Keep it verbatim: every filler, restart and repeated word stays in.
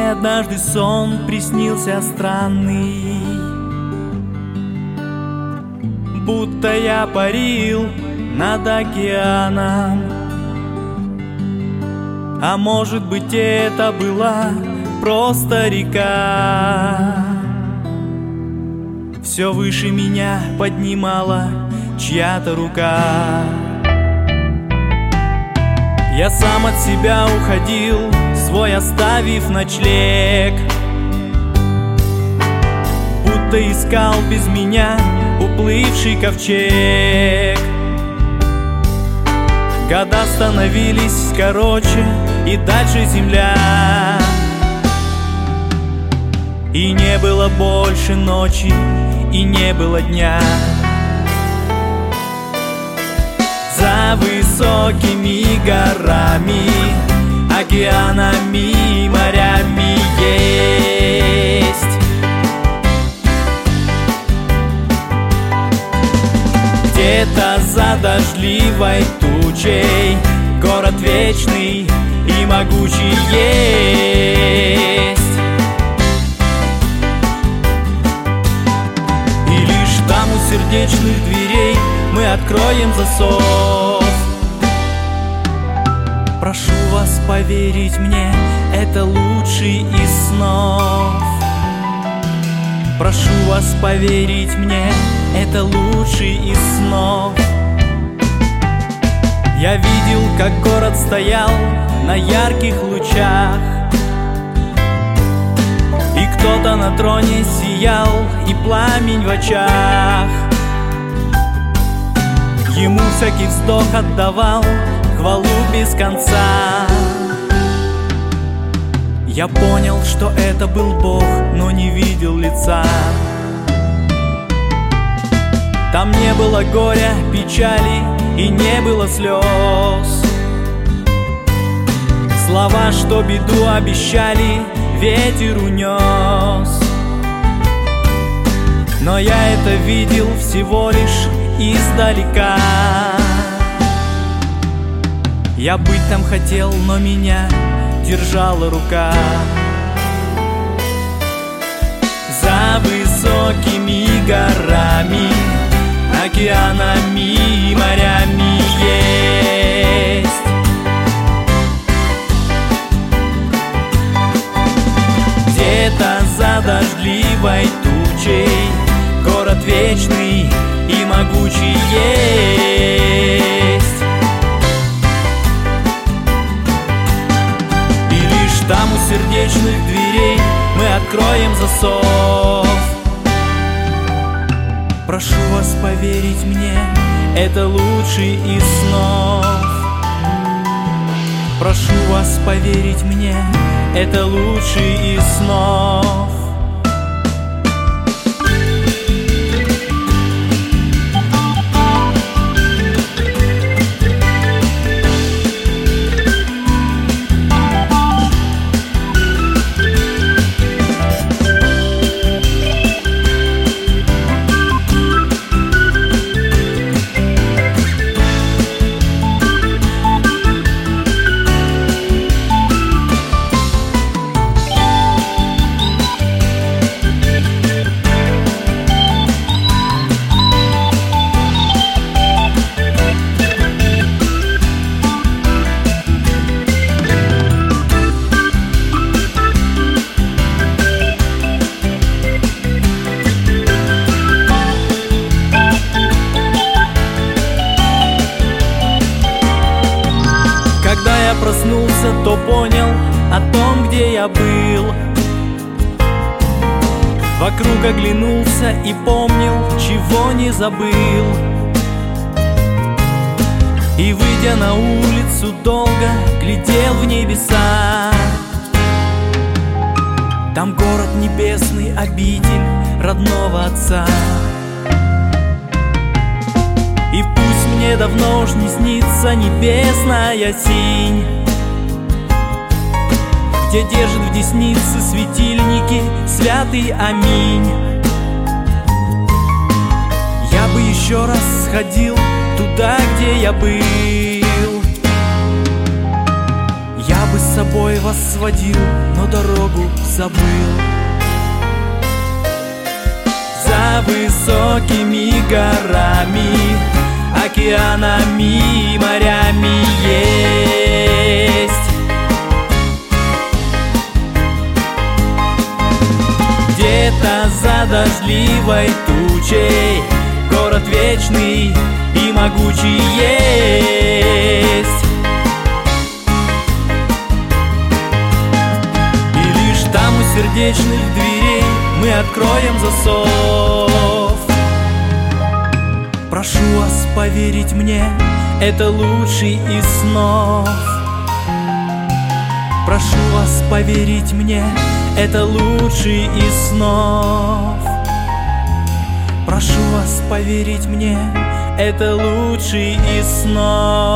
Мне однажды сон приснился странный, будто я парил над океаном. А может быть, это была просто река. Все выше меня поднимала чья-то рука. Я сам от себя уходил, свой оставив ночлег, будто искал без меня уплывший ковчег. Года становились короче, и дальше земля, и не было больше ночи, и не было дня. За высокими горами, океанами, морями есть где-то за дождливой тучей город вечный и могучий есть. И лишь там у сердечных дверей мы откроем засов. Прошу вас поверить мне, это лучший из снов. Прошу вас поверить мне, это лучший из снов. Я видел, как город стоял на ярких лучах, и кто-то на троне сиял, и пламень в очах. Ему всякий вздох отдавал хвалу без конца. Я понял, что это был Бог, но не видел лица. Там не было горя, печали и не было слез. Слова, что беду обещали, ветер унес. Но я это видел всего лишь издалека. Я быть там хотел, но меня держала рука. За высокими горами, океанами, морями есть где-то за дождливой тучей город вечный и могучий есть. И лишь там у сердечных дверей мы откроем засов. Прошу вас поверить мне, это лучший из снов. Прошу вас поверить мне, это лучший из снов. Когда я проснулся, то понял о том, где я был. Вокруг оглянулся и помнил, чего не забыл. И, выйдя на улицу, долго глядел в небеса. Там город небесный, обитель родного Отца. И пусть мне давно уж не снится небесная синь, где держит в деснице светильники святый Аминь. Я бы еще раз сходил туда, где я был. Я бы с собой собой вас сводил, но дорогу забыл. За высокими горами, океанами и морями есть где-то за дождливой тучей город вечный и могучий есть. И лишь там у сердечных дверей мы откроем засов. Прошу вас поверить мне, это лучший из снов. Прошу вас поверить мне, это лучший из снов. Прошу вас поверить мне, это лучший из снов.